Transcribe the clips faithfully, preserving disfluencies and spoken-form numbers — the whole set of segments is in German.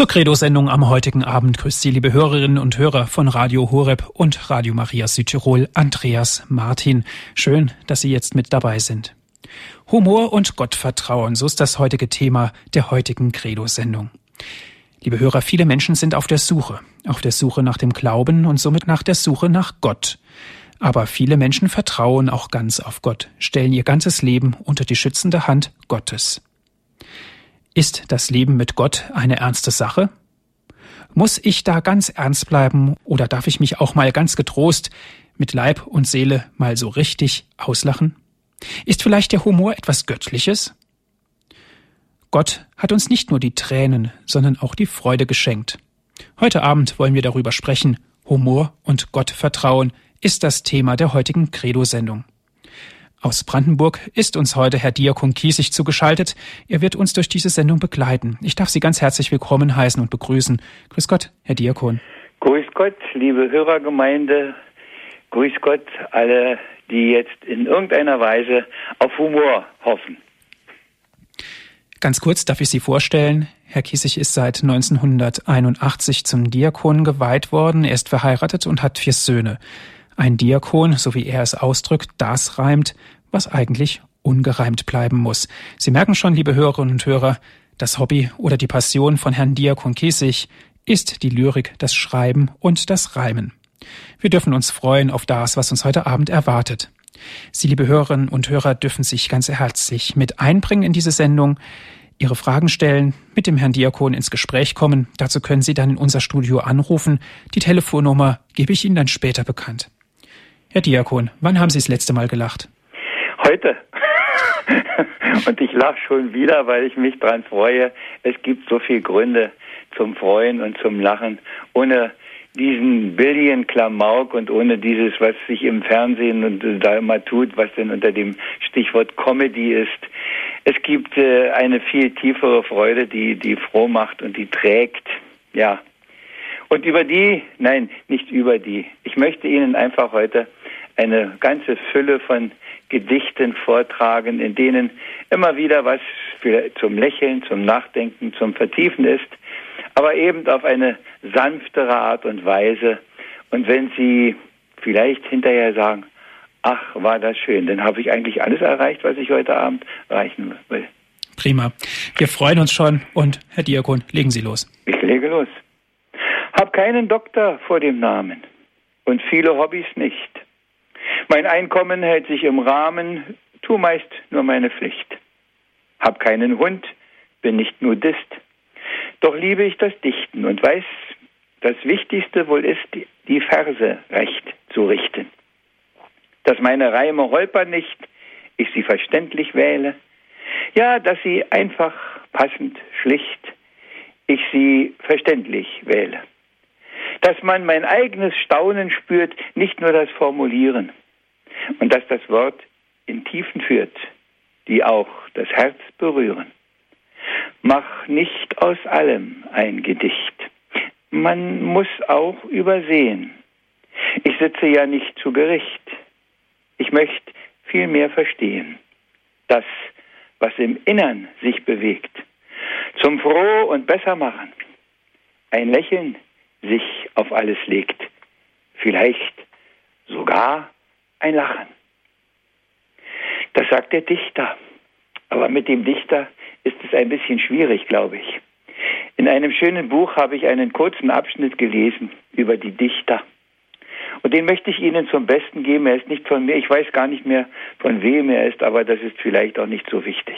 Zur Credo-Sendung am heutigen Abend grüßt Sie, liebe Hörerinnen und Hörer von Radio Horeb und Radio Maria Südtirol, Andreas Martin. Schön, dass Sie jetzt mit dabei sind. Humor und Gottvertrauen, so ist das heutige Thema der heutigen Credo-Sendung. Liebe Hörer, viele Menschen sind auf der Suche, auf der Suche nach dem Glauben und somit nach der Suche nach Gott. Aber viele Menschen vertrauen auch ganz auf Gott, stellen ihr ganzes Leben unter die schützende Hand Gottes. Ist das Leben mit Gott eine ernste Sache? Muss ich da ganz ernst bleiben oder darf ich mich auch mal ganz getrost mit Leib und Seele mal so richtig auslachen? Ist vielleicht der Humor etwas Göttliches? Gott hat uns nicht nur die Tränen, sondern auch die Freude geschenkt. Heute Abend wollen wir darüber sprechen. Humor und Gottvertrauen ist das Thema der heutigen Credo-Sendung. Aus Brandenburg ist uns heute Herr Diakon Kiesig zugeschaltet. Er wird uns durch diese Sendung begleiten. Ich darf Sie ganz herzlich willkommen heißen und begrüßen. Grüß Gott, Herr Diakon. Grüß Gott, liebe Hörergemeinde. Grüß Gott, alle, die jetzt in irgendeiner Weise auf Humor hoffen. Ganz kurz darf ich Sie vorstellen. Herr Kiesig ist seit neunzehnhunderteinundachtzig zum Diakon geweiht worden. Er ist verheiratet und hat vier Söhne. Ein Diakon, so wie er es ausdrückt, das reimt, was eigentlich ungereimt bleiben muss. Sie merken schon, liebe Hörerinnen und Hörer, das Hobby oder die Passion von Herrn Diakon Kiesig ist die Lyrik, das Schreiben und das Reimen. Wir dürfen uns freuen auf das, was uns heute Abend erwartet. Sie, liebe Hörerinnen und Hörer, dürfen sich ganz herzlich mit einbringen in diese Sendung, Ihre Fragen stellen, mit dem Herrn Diakon ins Gespräch kommen. Dazu können Sie dann in unser Studio anrufen. Die Telefonnummer gebe ich Ihnen dann später bekannt. Herr Diakon, wann haben Sie das letzte Mal gelacht? Heute. Und ich lache schon wieder, weil ich mich dran freue. Es gibt so viele Gründe zum Freuen und zum Lachen. Ohne diesen billigen Klamauk und ohne dieses, was sich im Fernsehen und da immer tut, was denn unter dem Stichwort Comedy ist. Es gibt äh, eine viel tiefere Freude, die, die froh macht und die trägt. Ja. Und über die, nein, nicht über die. Ich möchte Ihnen einfach heute eine ganze Fülle von Gedichten vortragen, in denen immer wieder was für, zum Lächeln, zum Nachdenken, zum Vertiefen ist, aber eben auf eine sanftere Art und Weise. Und wenn Sie vielleicht hinterher sagen, ach, war das schön, dann habe ich eigentlich alles erreicht, was ich heute Abend erreichen will. Prima. Wir freuen uns schon. Und Herr Diakon, legen Sie los. Ich lege los. Hab keinen Doktor vor dem Namen und viele Hobbys nicht. Mein Einkommen hält sich im Rahmen, tu meist nur meine Pflicht. Hab keinen Hund, bin nicht Nudist, doch liebe ich das Dichten und weiß, das Wichtigste wohl ist, die Verse recht zu richten. Dass meine Reime holpern nicht, ich sie verständlich wähle, ja, dass sie einfach, passend, schlicht, ich sie verständlich wähle. Dass man mein eigenes Staunen spürt, nicht nur das Formulieren. Und dass das Wort in Tiefen führt, die auch das Herz berühren. Mach nicht aus allem ein Gedicht. Man muss auch übersehen. Ich sitze ja nicht zu Gericht. Ich möchte viel mehr verstehen. Das, was im Innern sich bewegt. Zum Froh und besser machen. Ein Lächeln sich auf alles legt. Vielleicht sogar ein Lachen. Das sagt der Dichter. Aber mit dem Dichter ist es ein bisschen schwierig, glaube ich. In einem schönen Buch habe ich einen kurzen Abschnitt gelesen über die Dichter. Und den möchte ich Ihnen zum Besten geben. Er ist nicht von mir. Ich weiß gar nicht mehr, von wem er ist, aber das ist vielleicht auch nicht so wichtig.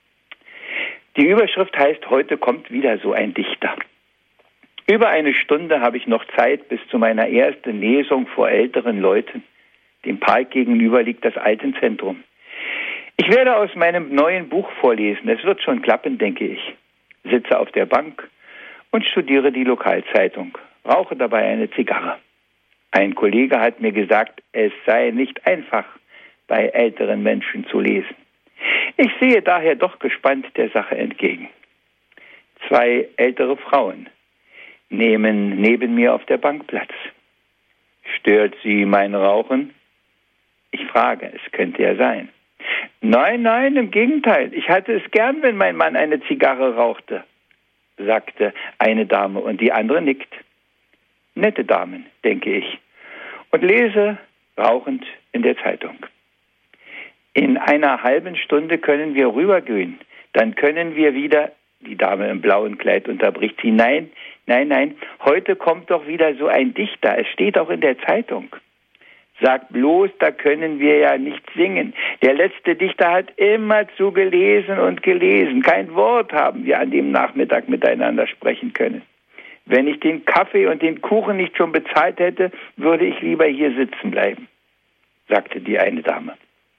Die Überschrift heißt, heute kommt wieder so ein Dichter. Über eine Stunde habe ich noch Zeit bis zu meiner ersten Lesung vor älteren Leuten. Dem Park gegenüber liegt das Altenzentrum. Ich werde aus meinem neuen Buch vorlesen. Es wird schon klappen, denke ich. Sitze auf der Bank und studiere die Lokalzeitung. Rauche dabei eine Zigarre. Ein Kollege hat mir gesagt, es sei nicht einfach, bei älteren Menschen zu lesen. Ich sehe daher doch gespannt der Sache entgegen. Zwei ältere Frauen nehmen neben mir auf der Bank Platz. Stört Sie mein Rauchen? Ich frage, es könnte ja sein. Nein, nein, im Gegenteil. Ich hatte es gern, wenn mein Mann eine Zigarre rauchte. sagte eine Dame und die andere nickt. Nette Damen, denke ich, und lese rauchend in der Zeitung. In einer halben Stunde können wir rübergehen, dann können wir wieder, die Dame im blauen Kleid unterbricht sie, nein, nein, nein, heute kommt doch wieder so ein Dichter, es steht auch in der Zeitung. Sag bloß, da können wir ja nicht singen. Der letzte Dichter hat immerzu gelesen und gelesen. Kein Wort haben wir an dem Nachmittag miteinander sprechen können. Wenn ich den Kaffee und den Kuchen nicht schon bezahlt hätte, würde ich lieber hier sitzen bleiben, sagte die eine Dame.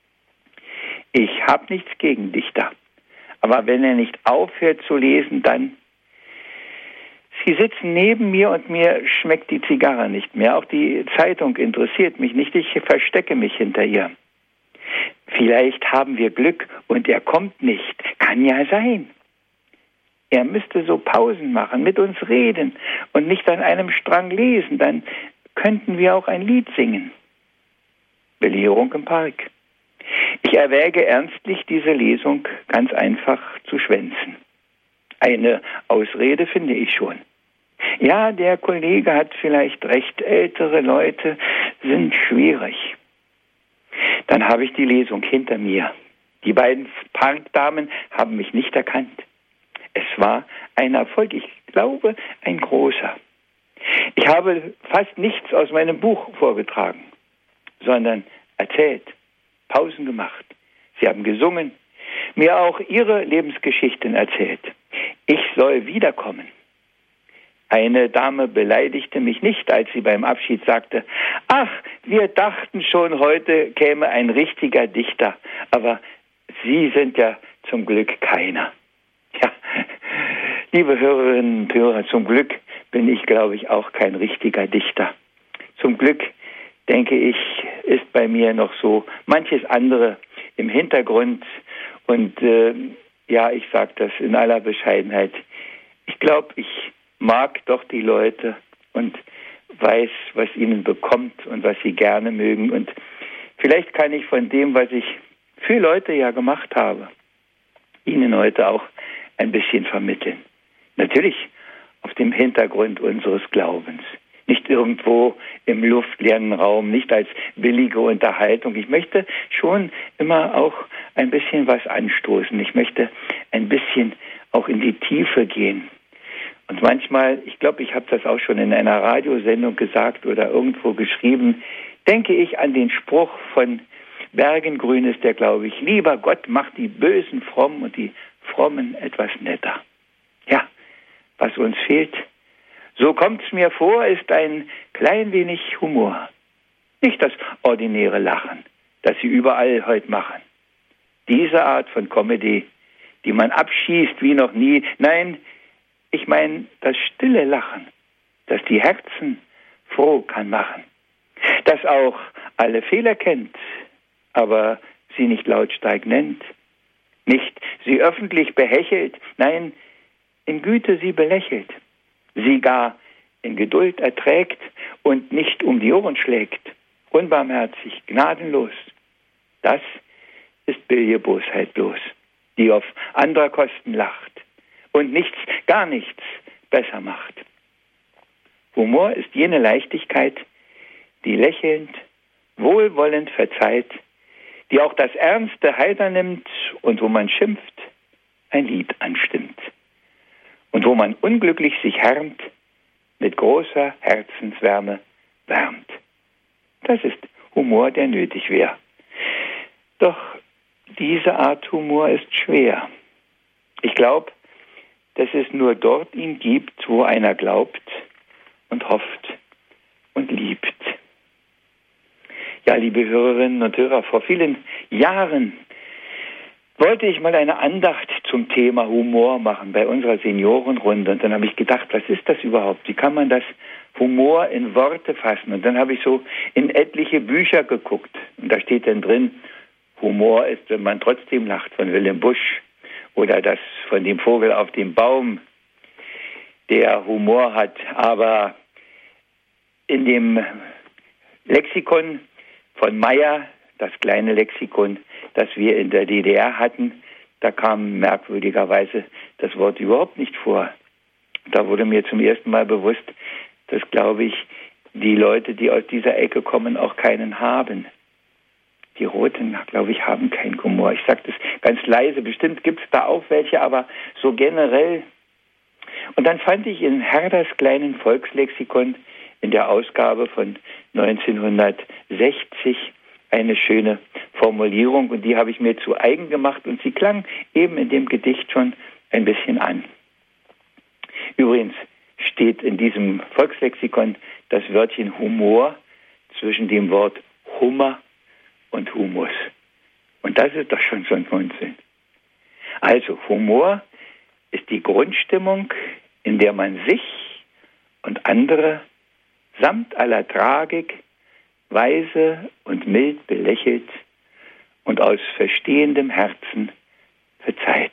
Ich habe nichts gegen Dichter, aber wenn er nicht aufhört zu lesen, dann... Sie sitzen neben mir und mir schmeckt die Zigarre nicht mehr. Auch die Zeitung interessiert mich nicht. Ich verstecke mich hinter ihr. Vielleicht haben wir Glück und er kommt nicht. Kann ja sein. Er müsste so Pausen machen, mit uns reden und nicht an einem Strang lesen. Dann könnten wir auch ein Lied singen. Belehrung im Park. Ich erwäge ernstlich, diese Lesung ganz einfach zu schwänzen. Eine Ausrede finde ich schon. Ja, der Kollege hat vielleicht recht, ältere Leute sind schwierig. Dann habe ich die Lesung hinter mir. Die beiden Parkdamen haben mich nicht erkannt. Es war ein Erfolg, ich glaube, ein großer. Ich habe fast nichts aus meinem Buch vorgetragen, sondern erzählt, Pausen gemacht. Sie haben gesungen, mir auch ihre Lebensgeschichten erzählt. Ich soll wiederkommen. Eine Dame beleidigte mich nicht, als sie beim Abschied sagte, ach, wir dachten schon, heute käme ein richtiger Dichter, aber Sie sind ja zum Glück keiner. Ja, liebe Hörerinnen und Hörer, zum Glück bin ich, glaube ich, auch kein richtiger Dichter. Zum Glück, denke ich, ist bei mir noch so manches andere im Hintergrund und äh, ja, ich sage das in aller Bescheidenheit. Ich glaube, ich mag doch die Leute und weiß, was ihnen bekommt und was sie gerne mögen. Und vielleicht kann ich von dem, was ich für Leute ja gemacht habe, ihnen heute auch ein bisschen vermitteln. Natürlich auf dem Hintergrund unseres Glaubens. Nicht irgendwo im luftleeren Raum, nicht als billige Unterhaltung. Ich möchte schon immer auch ein bisschen was anstoßen. Ich möchte ein bisschen auch in die Tiefe gehen. Und manchmal, ich glaube, ich habe das auch schon in einer Radiosendung gesagt oder irgendwo geschrieben, denke ich an den Spruch von Bergengrün ist der, glaube ich, lieber Gott macht die Bösen fromm und die Frommen etwas netter. Ja, was uns fehlt, so kommt es mir vor, ist ein klein wenig Humor. Nicht das ordinäre Lachen, das sie überall heute machen. Diese Art von Comedy, die man abschießt wie noch nie. Nein, ich meine das stille Lachen, das die Herzen froh kann machen. Das auch alle Fehler kennt, aber sie nicht lautstark nennt. Nicht sie öffentlich behächelt, nein, in Güte sie belächelt. Sie gar in Geduld erträgt und nicht um die Ohren schlägt. Unbarmherzig, gnadenlos. Das ist billige Bosheit bloß, die auf anderer Kosten lacht und nichts, gar nichts besser macht. Humor ist jene Leichtigkeit, die lächelnd, wohlwollend verzeiht, die auch das Ernste heiter nimmt und wo man schimpft, ein Lied anstimmt. Und wo man unglücklich sich härmt, mit großer Herzenswärme wärmt. Das ist Humor, der nötig wäre. Doch diese Art Humor ist schwer. Ich glaube, dass es nur dort ihn gibt, wo einer glaubt und hofft und liebt. Ja, liebe Hörerinnen und Hörer, vor vielen Jahren wollte ich mal eine Andacht zum Thema Humor machen bei unserer Seniorenrunde. Und dann habe ich gedacht, was ist das überhaupt? Wie kann man das Humor in Worte fassen? Und dann habe ich so in etliche Bücher geguckt. Und da steht dann drin, Humor ist, wenn man trotzdem lacht, von Willem Busch. Oder das von dem Vogel auf dem Baum, der Humor hat. Aber in dem Lexikon von Meyer, das kleine Lexikon, das wir in der D D R hatten, da kam merkwürdigerweise das Wort überhaupt nicht vor. Da wurde mir zum ersten Mal bewusst, dass, glaube ich, die Leute, die aus dieser Ecke kommen, auch keinen haben. Die Roten, glaube ich, haben keinen Humor. Ich sage das ganz leise. Bestimmt gibt es da auch welche, aber so generell. Und dann fand ich in Herders kleinen Volkslexikon in der Ausgabe von neunzehnhundertsechzig eine schöne Formulierung. Und die habe ich mir zu eigen gemacht. Und sie klang eben in dem Gedicht schon ein bisschen an. Übrigens steht in diesem Volkslexikon das Wörtchen Humor zwischen dem Wort Hummer und Humus. Und das ist doch schon so ein Unsinn. Also Humor ist die Grundstimmung, in der man sich und andere samt aller Tragik weise und mild belächelt und aus verstehendem Herzen verzeiht.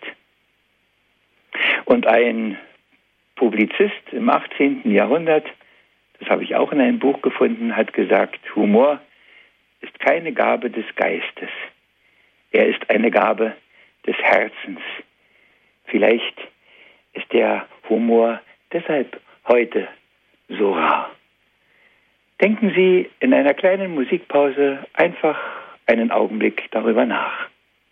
Und ein Publizist im achtzehnten Jahrhundert, das habe ich auch in einem Buch gefunden, hat gesagt, Humor ist keine Gabe des Geistes. Er ist eine Gabe des Herzens. Vielleicht ist der Humor deshalb heute so rar. Denken Sie in einer kleinen Musikpause einfach einen Augenblick darüber nach.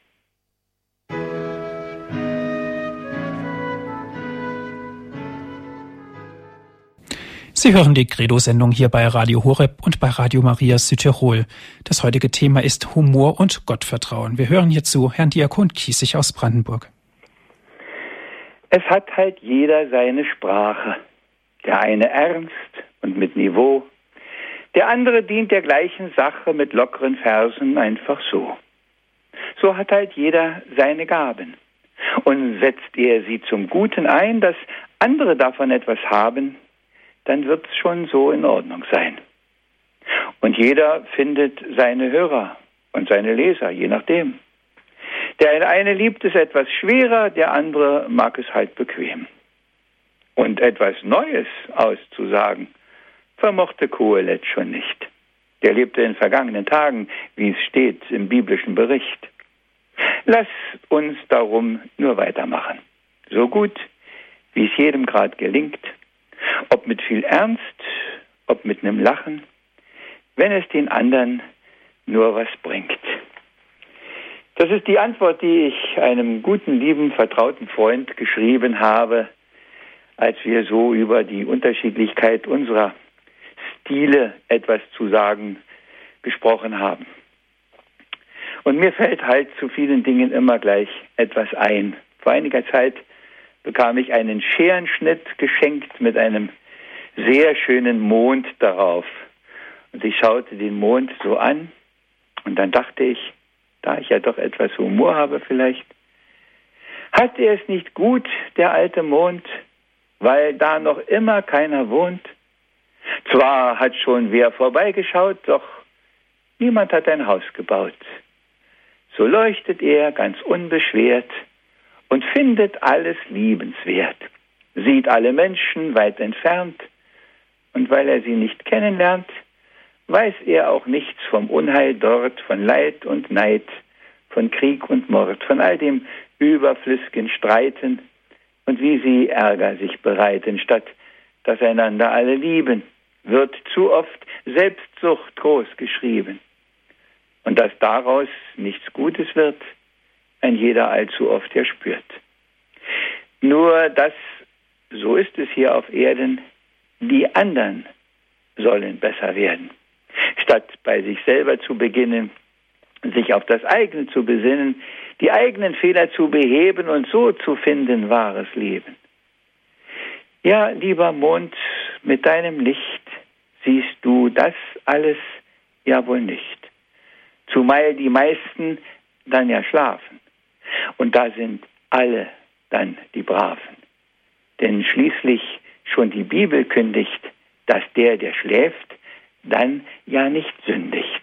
Sie hören die Credo-Sendung hier bei Radio Horeb und bei Radio Maria Südtirol. Das heutige Thema ist Humor und Gottvertrauen. Wir hören hierzu Herrn Diakon Kiesig aus Brandenburg. Es hat halt jeder seine Sprache. Der eine ernst und mit Niveau. Der andere dient der gleichen Sache mit lockeren Versen einfach so. So hat halt jeder seine Gaben. Und setzt er sie zum Guten ein, dass andere davon etwas haben, dann wird es schon so in Ordnung sein. Und jeder findet seine Hörer und seine Leser, je nachdem. Der eine liebt es etwas schwerer, der andere mag es halt bequem. Und etwas Neues auszusagen, vermochte Kohelet schon nicht. Der lebte in vergangenen Tagen, wie es steht im biblischen Bericht. Lass uns darum nur weitermachen. So gut, wie es jedem gerade gelingt, ob mit viel Ernst, ob mit einem Lachen, wenn es den anderen nur was bringt. Das ist die Antwort, die ich einem guten, lieben, vertrauten Freund geschrieben habe, als wir so über die Unterschiedlichkeit unserer Stile etwas zu sagen gesprochen haben. Und mir fällt halt zu vielen Dingen immer gleich etwas ein. Vor einiger Zeit bekam ich einen Scherenschnitt geschenkt mit einem sehr schönen Mond darauf. Und ich schaute den Mond so an und dann dachte ich, da ich ja doch etwas Humor habe vielleicht, hat er es nicht gut, der alte Mond, weil da noch immer keiner wohnt? Zwar hat schon wer vorbeigeschaut, doch niemand hat ein Haus gebaut. So leuchtet er ganz unbeschwert und findet alles liebenswert, sieht alle Menschen weit entfernt, und weil er sie nicht kennenlernt, weiß er auch nichts vom Unheil dort, von Leid und Neid, von Krieg und Mord, von all dem überflüssigen Streiten und wie sie Ärger sich bereiten, statt dass einander alle lieben, wird zu oft Selbstsucht groß geschrieben. Und dass daraus nichts Gutes wird, ein jeder allzu oft ja spürt. Nur dass, so ist es hier auf Erden, die anderen sollen besser werden. Statt bei sich selber zu beginnen, sich auf das eigene zu besinnen, die eigenen Fehler zu beheben und so zu finden wahres Leben. Ja, lieber Mond, mit deinem Licht siehst du das alles ja wohl nicht. Zumal die meisten dann ja schlafen. Und da sind alle dann die Braven. Denn schließlich schon die Bibel kündigt, dass der, der schläft, dann ja nicht sündigt.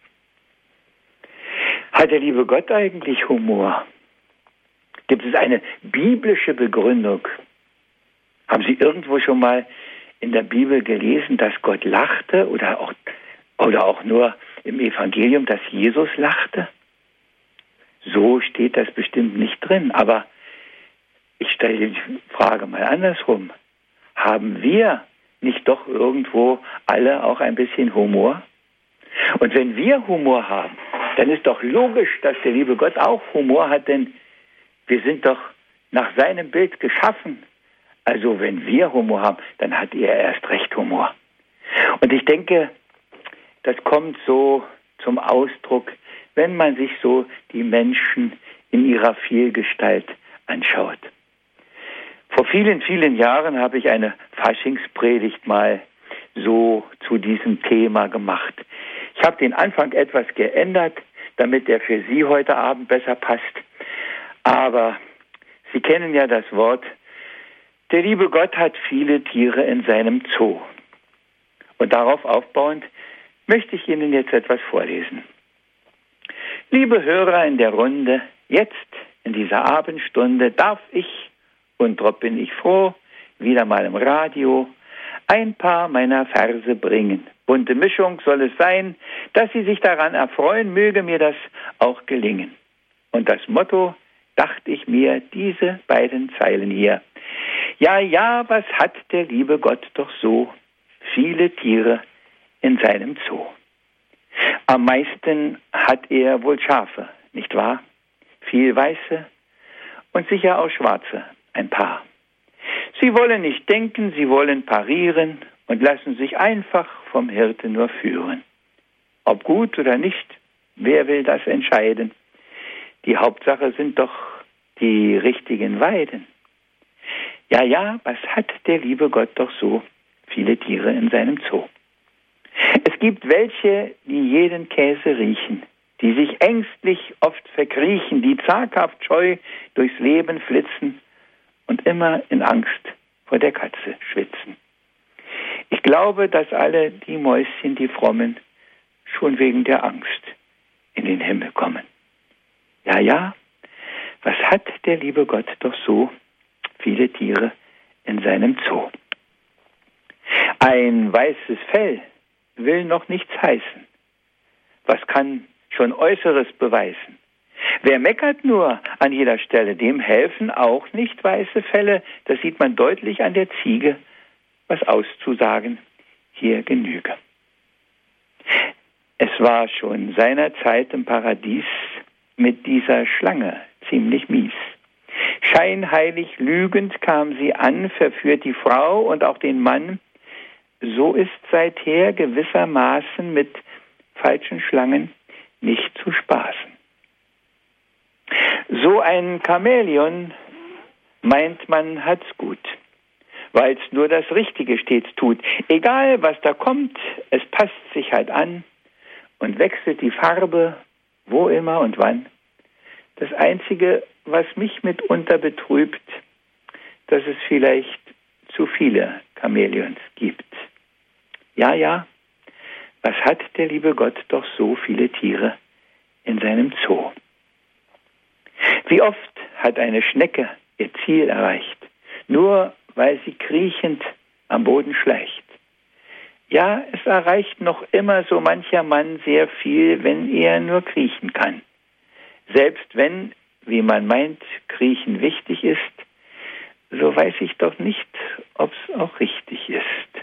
Hat der liebe Gott eigentlich Humor? Gibt es eine biblische Begründung? Haben Sie irgendwo schon mal in der Bibel gelesen, dass Gott lachte oder auch, oder auch nur im Evangelium, dass Jesus lachte? So steht das bestimmt nicht drin, aber ich stelle die Frage mal andersrum. haben wir nicht doch irgendwo alle auch ein bisschen Humor? Und wenn wir Humor haben, dann ist doch logisch, dass der liebe Gott auch Humor hat, denn wir sind doch nach seinem Bild geschaffen. Also wenn wir Humor haben, dann hat er erst recht Humor. Und ich denke, das kommt so zum Ausdruck, wenn man sich so die Menschen in ihrer Vielgestalt anschaut. Vor vielen, vielen Jahren habe ich eine Faschingspredigt mal so zu diesem Thema gemacht. Ich habe den Anfang etwas geändert, damit er für Sie heute Abend besser passt. Aber Sie kennen ja das Wort, der liebe Gott hat viele Tiere in seinem Zoo. Und darauf aufbauend möchte ich Ihnen jetzt etwas vorlesen. Liebe Hörer in der Runde, jetzt in dieser Abendstunde darf ich, und darum bin ich froh, wieder mal im Radio, ein paar meiner Verse bringen. Bunte Mischung soll es sein, dass Sie sich daran erfreuen, möge mir das auch gelingen. Und das Motto dachte ich mir, diese beiden Zeilen hier. Ja, ja, was hat der liebe Gott doch so viele Tiere in seinem Zoo. Am meisten hat er wohl Schafe, nicht wahr? Viel weiße und sicher auch schwarze, ein paar. Sie wollen nicht denken, sie wollen parieren und lassen sich einfach vom Hirte nur führen. Ob gut oder nicht, wer will das entscheiden? Die Hauptsache sind doch die richtigen Weiden. Ja, ja, was hat der liebe Gott doch so viele Tiere in seinem Zoo? Es gibt welche, die jeden Käse riechen, die sich ängstlich oft verkriechen, die zaghaft scheu durchs Leben flitzen und immer in Angst vor der Katze schwitzen. Ich glaube, dass alle die Mäuschen, die Frommen, schon wegen der Angst in den Himmel kommen. Ja, ja, was hat der liebe Gott doch so viele Tiere in seinem Zoo? Ein weißes Fell will noch nichts heißen. Was kann schon Äußeres beweisen? Wer meckert nur an jeder Stelle, dem helfen auch nicht weiße Felle. Das sieht man deutlich an der Ziege, was auszusagen hier genüge. Es war schon seinerzeit im Paradies mit dieser Schlange ziemlich mies. Scheinheilig lügend kam sie an, verführt die Frau und auch den Mann. So ist seither gewissermaßen mit falschen Schlangen nicht zu spaßen. So ein Chamäleon meint, man hat's gut, weil's nur das Richtige stets tut. Egal, was da kommt, es passt sich halt an und wechselt die Farbe, wo immer und wann. Das Einzige, was mich mitunter betrübt, dass es vielleicht zu viele Chamäleons gibt. Ja, ja, was hat der liebe Gott doch so viele Tiere in seinem Zoo? Wie oft hat eine Schnecke ihr Ziel erreicht, nur weil sie kriechend am Boden schleicht. Ja, es erreicht noch immer so mancher Mann sehr viel, wenn er nur kriechen kann. Selbst wenn, wie man meint, Kriechen wichtig ist, so weiß ich doch nicht, ob es auch richtig ist.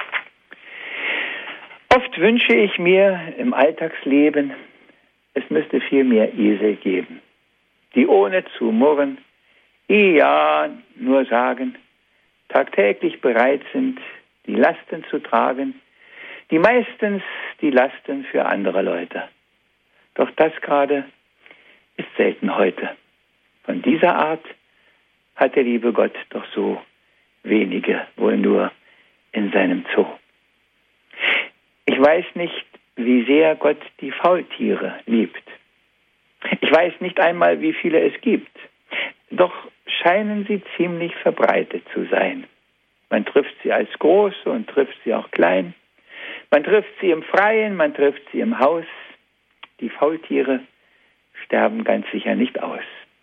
Oft wünsche ich mir im Alltagsleben, es müsste viel mehr Esel geben, die ohne zu murren, ja nur sagen, tagtäglich bereit sind, die Lasten zu tragen, die meistens die Lasten für andere Leute. Doch das gerade ist selten heute. Von dieser Art hat der liebe Gott doch so wenige, wohl nur in seinem Zoo. Ich weiß nicht, wie sehr Gott die Faultiere liebt. Ich weiß nicht einmal, wie viele es gibt. Doch scheinen sie ziemlich verbreitet zu sein. Man trifft sie als große und trifft sie auch klein. Man trifft sie im Freien, man trifft sie im Haus. Die Faultiere sterben ganz sicher nicht aus.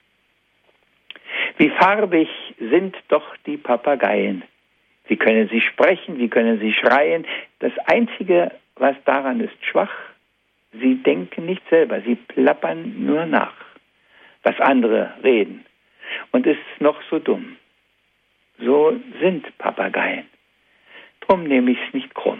Wie farbig sind doch die Papageien. Wie können sie sprechen, wie können sie schreien. Das Einzige, was daran ist schwach, sie denken nicht selber, sie plappern nur nach, was andere reden. Und ist noch so dumm. So sind Papageien. Drum nehme ich es nicht krumm.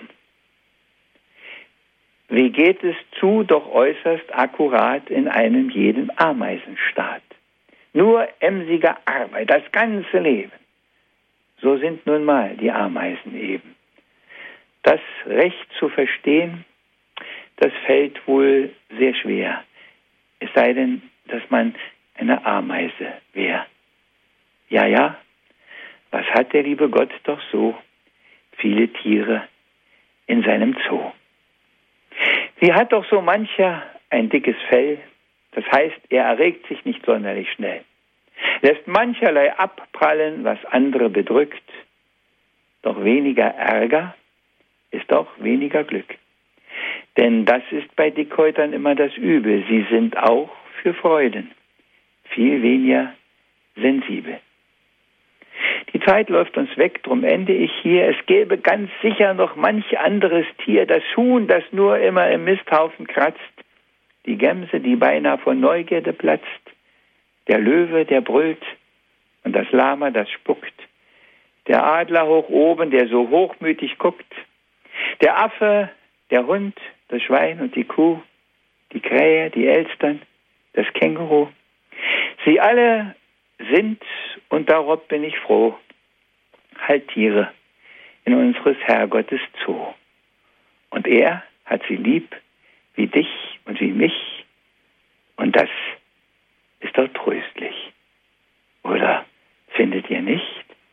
Wie geht es zu, doch äußerst akkurat in einem jeden Ameisenstaat? Nur emsige Arbeit, das ganze Leben. So sind nun mal die Ameisen eben. Das Recht zu verstehen, das fällt wohl sehr schwer. Es sei denn, dass man eine Ameise wäre. Ja, ja, was hat der liebe Gott doch so viele Tiere in seinem Zoo? Wie hat doch so mancher ein dickes Fell, das heißt, er erregt sich nicht sonderlich schnell, lässt mancherlei abprallen, was andere bedrückt, doch weniger Ärger ist auch weniger Glück. Denn das ist bei Dickhäutern immer das Übel, sie sind auch für Freuden viel weniger sensibel. Die Zeit läuft uns weg, drum ende ich hier. Es gäbe ganz sicher noch manch anderes Tier, das Huhn, das nur immer im Misthaufen kratzt, die Gemse, die beinahe vor Neugierde platzt, der Löwe, der brüllt und das Lama, das spuckt, der Adler hoch oben, der so hochmütig guckt, der Affe, der Hund, das Schwein und die Kuh, die Krähe, die Elstern, das Känguru. Sie alle sind, und darob bin ich froh, halt Tiere in unseres Herrgottes Zoo. Und er hat sie lieb, wie dich und wie mich. Und das ist doch tröstlich. Oder findet ihr nicht?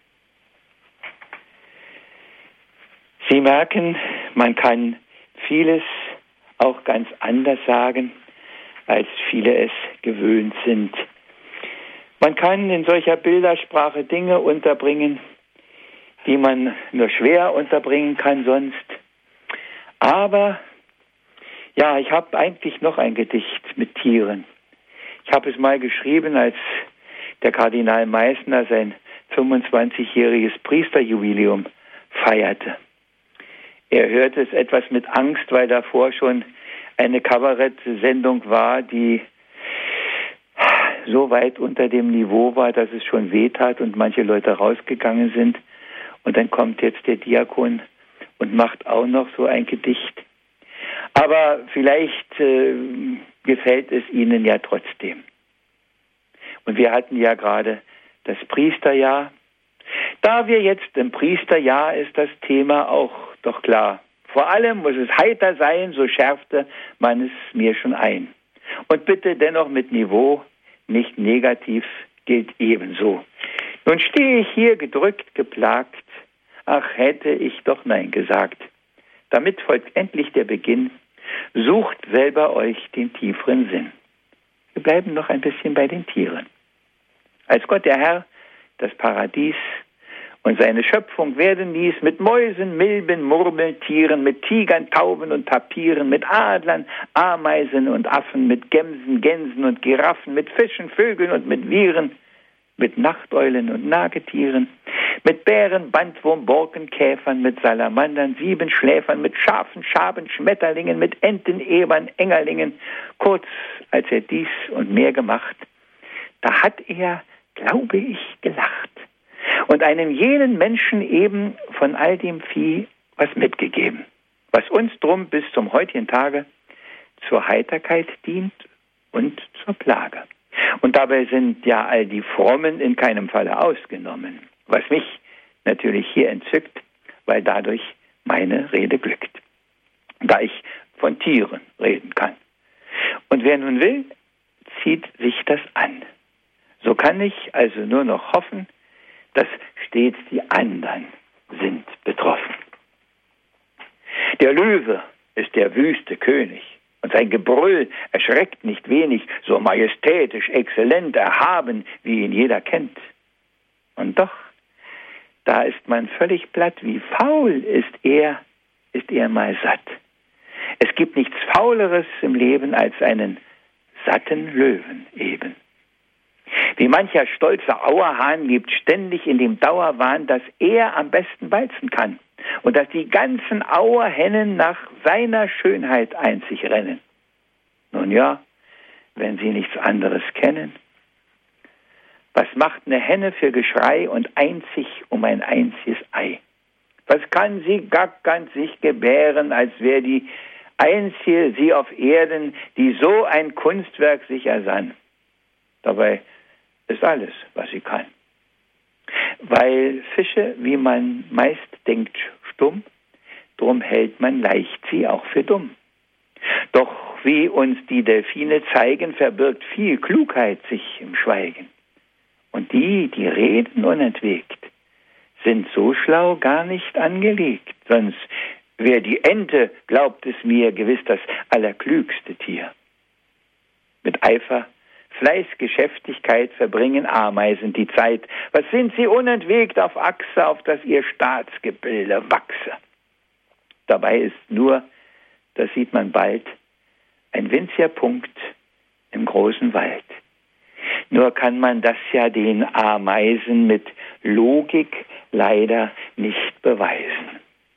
Sie merken, man kann vieles auch ganz anders sagen, als viele es gewöhnt sind. Man kann in solcher Bildersprache Dinge unterbringen, die man nur schwer unterbringen kann sonst. Aber ja, ich habe eigentlich noch ein Gedicht mit Tieren. Ich habe es mal geschrieben, als der Kardinal Meissner sein fünfundzwanzigjähriges Priesterjubiläum feierte. Er hörte es etwas mit Angst, weil davor schon eine Kabarettsendung war, die so weit unter dem Niveau war, dass es schon wehtat und manche Leute rausgegangen sind. Und dann kommt jetzt der Diakon und macht auch noch so ein Gedicht. Aber vielleicht äh, gefällt es Ihnen ja trotzdem. Und wir hatten ja gerade das Priesterjahr. Da wir jetzt im Priesterjahr, ist das Thema auch doch klar. Vor allem muss es heiter sein, so schärfte man es mir schon ein. Und bitte dennoch mit Niveau, nicht negativ, gilt ebenso. Nun stehe ich hier gedrückt, geplagt. Ach, hätte ich doch Nein gesagt. Damit folgt endlich der Beginn. Sucht selber euch den tieferen Sinn. Wir bleiben noch ein bisschen bei den Tieren. Als Gott der Herr das Paradies und seine Schöpfung werden ließ, mit Mäusen, Milben, Murmeltieren, mit Tigern, Tauben und Tapiren, mit Adlern, Ameisen und Affen, mit Gämsen, Gänsen und Giraffen, mit Fischen, Vögeln und mit Viren, mit Nachteulen und Nagetieren, mit Bären, Bandwurm, Borkenkäfern, mit Salamandern, Siebenschläfern, mit Schafen, Schaben, Schmetterlingen, mit Enten, Ebern, Engerlingen. Kurz, als er dies und mehr gemacht, da hat er, glaube ich, gelacht und einem jenen Menschen eben von all dem Vieh was mitgegeben, was uns drum bis zum heutigen Tage zur Heiterkeit dient und zur Plage. Und dabei sind ja all die Frommen in keinem Falle ausgenommen, was mich natürlich hier entzückt, weil dadurch meine Rede glückt, da ich von Tieren reden kann. Und wer nun will, zieht sich das an. So kann ich also nur noch hoffen, dass stets die anderen sind betroffen. Der Löwe ist der wüste König und sein Gebrüll erschreckt nicht wenig, so majestätisch, exzellent, erhaben, wie ihn jeder kennt. Und doch, da ist man völlig platt, wie faul ist er, ist er mal satt. Es gibt nichts Fauleres im Leben als einen satten Löwen eben. Wie mancher stolzer Auerhahn lebt ständig in dem Dauerwahn, dass er am besten walzen kann und dass die ganzen Auerhennen nach seiner Schönheit einzig rennen. Nun ja, wenn sie nichts anderes kennen. Was macht eine Henne für Geschrei und einzig um ein einziges Ei? Was kann sie gackern, sich gebären, als wäre die einzige sie auf Erden, die so ein Kunstwerk sich ersann? Dabei ist alles, was sie kann. Weil Fische, wie man meist denkt, stumm, drum hält man leicht sie auch für dumm. Doch wie uns die Delfine zeigen, verbirgt viel Klugheit sich im Schweigen. Und die, die reden unentwegt, sind so schlau gar nicht angelegt. Sonst wäre die Ente, glaubt es mir, gewiss das allerklügste Tier. Mit Eifer, Fleiß, Geschäftigkeit verbringen Ameisen die Zeit. Was sind sie unentwegt auf Achse, auf das ihr Staatsgebilde wachse? Dabei ist nur, das sieht man bald, ein winziger Punkt im großen Wald. Nur kann man das ja den Ameisen mit Logik leider nicht beweisen.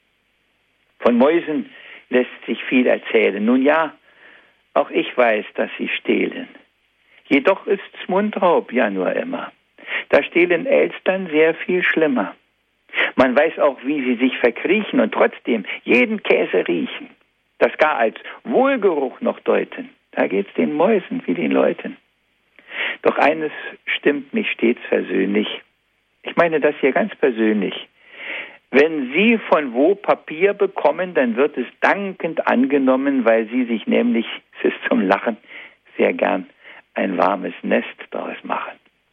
Von Mäusen lässt sich viel erzählen. Nun ja, auch ich weiß, dass sie stehlen. Jedoch ist's Mundraub ja nur immer. Da stehlen Elstern sehr viel schlimmer. Man weiß auch, wie sie sich verkriechen und trotzdem jeden Käse riechen. Das gar als Wohlgeruch noch deuten. Da geht's den Mäusen wie den Leuten. Doch eines stimmt mich stets versöhnlich. Ich meine das hier ganz persönlich. Wenn Sie von wo Papier bekommen, dann wird es dankend angenommen, weil Sie sich nämlich, es ist zum Lachen, sehr gern ein warmes Nest daraus machen.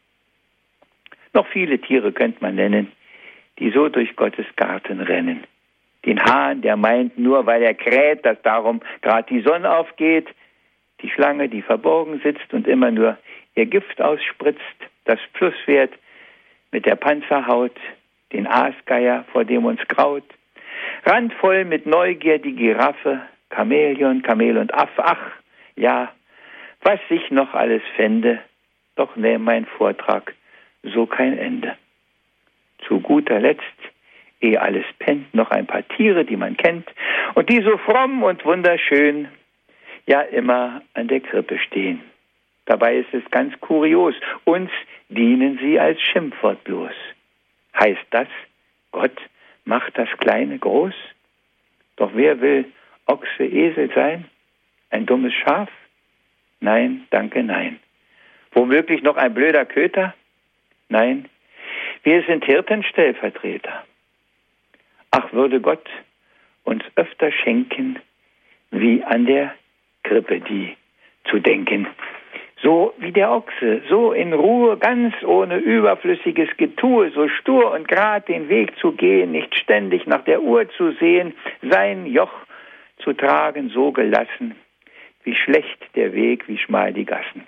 Noch viele Tiere könnte man nennen, die so durch Gottes Garten rennen. Den Hahn, der meint nur, weil er kräht, dass darum gerade die Sonne aufgeht. Die Schlange, die verborgen sitzt und immer nur ihr Gift ausspritzt. Das Flusspferd mit der Panzerhaut. Den Aasgeier, vor dem uns graut. Randvoll mit Neugier die Giraffe. Chamäleon, Kamel und Affe. Ach, ja, was sich noch alles fände. Doch nähm mein Vortrag so kein Ende. Zu guter Letzt, ehe alles pennt, noch ein paar Tiere, die man kennt und die so fromm und wunderschön ja immer an der Krippe stehen. Dabei ist es ganz kurios, uns dienen sie als Schimpfwort bloß. Heißt das, Gott macht das Kleine groß? Doch wer will Ochse, Esel sein? Ein dummes Schaf? Nein, danke, nein. Womöglich noch ein blöder Köter? Nein, wir sind Hirtenstellvertreter. Ach, würde Gott uns öfter schenken, wie an der Krippe die zu denken. So wie der Ochse, so in Ruhe, ganz ohne überflüssiges Getue, so stur und grad den Weg zu gehen, nicht ständig nach der Uhr zu sehen, sein Joch zu tragen, so gelassen, wie schlecht der Weg, wie schmal die Gassen.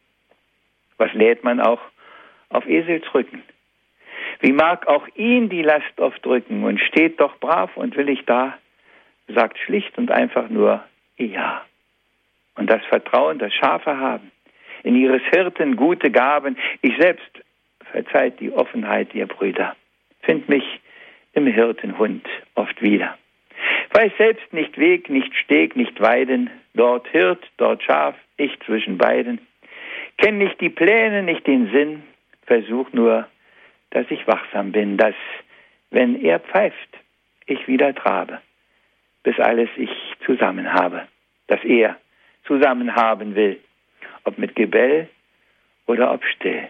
Was lädt man auch auf Esels Rücken? Wie mag auch ihn die Last oft drücken und steht doch brav und willig da, sagt schlicht und einfach nur ja. Und das Vertrauen, das Schafe haben, in ihres Hirten gute Gaben, ich selbst, verzeiht die Offenheit, ihr Brüder, find mich im Hirtenhund oft wieder. Weiß selbst nicht Weg, nicht Steg, nicht Weiden, dort Hirt, dort Schaf, ich zwischen beiden. Kenn nicht die Pläne, nicht den Sinn, versuch nur, dass ich wachsam bin, dass, wenn er pfeift, ich wieder trabe, bis alles ich zusammen habe, dass er zusammen haben will, ob mit Gebell oder ob still.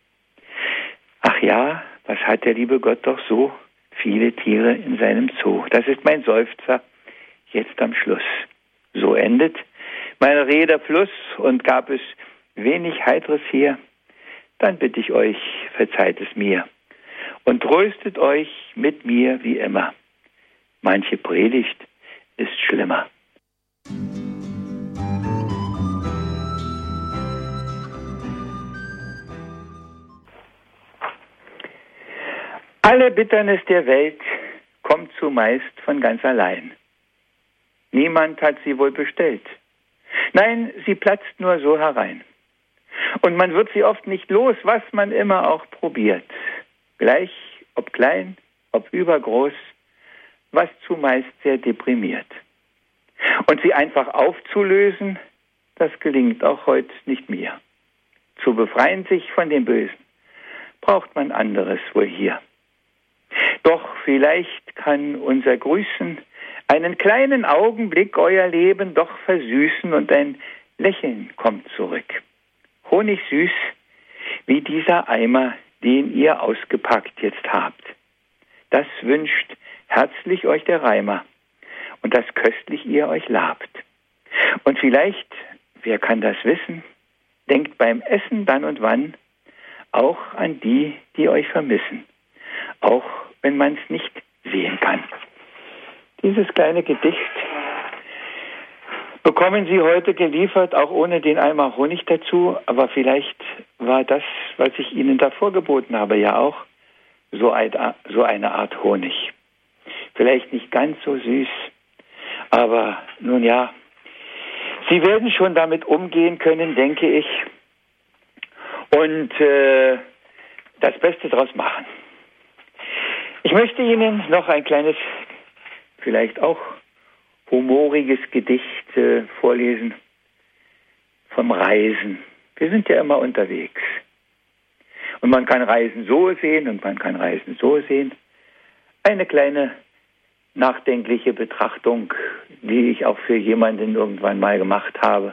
Ach ja, was hat der liebe Gott doch so viele Tiere in seinem Zoo. Das ist mein Seufzer jetzt am Schluss. So endet mein Redefluss und gab es wenig Heiteres hier, dann bitte ich euch, verzeiht es mir und tröstet euch mit mir wie immer. Manche Predigt ist schlimmer. Alle Bitternis der Welt kommt zumeist von ganz allein. Niemand hat sie wohl bestellt. Nein, sie platzt nur so herein. Und man wird sie oft nicht los, was man immer auch probiert. Gleich, ob klein, ob übergroß, was zumeist sehr deprimiert. Und sie einfach aufzulösen, das gelingt auch heute nicht mir. Zu befreien sich von dem Bösen, braucht man anderes wohl hier. Doch vielleicht kann unser Grüßen einen kleinen Augenblick euer Leben doch versüßen und ein Lächeln kommt zurück. Honigsüß wie dieser Eimer, den ihr ausgepackt jetzt habt. Das wünscht herzlich euch der Reimer und das köstlich ihr euch labt. Und vielleicht, wer kann das wissen, denkt beim Essen dann und wann auch an die, die euch vermissen, auch wenn man es nicht sehen kann. Dieses kleine Gedicht bekommen Sie heute geliefert, auch ohne den Eimer Honig dazu, aber vielleicht war das, was ich Ihnen da vorgeboten habe, ja auch so eine Art Honig. Vielleicht nicht ganz so süß, aber nun ja, Sie werden schon damit umgehen können, denke ich, und äh, das Beste draus machen. Ich möchte Ihnen noch ein kleines, vielleicht auch humoriges Gedicht äh, vorlesen vom Reisen. Wir sind ja immer unterwegs. Und man kann Reisen so sehen und man kann Reisen so sehen. Eine kleine nachdenkliche Betrachtung, die ich auch für jemanden irgendwann mal gemacht habe,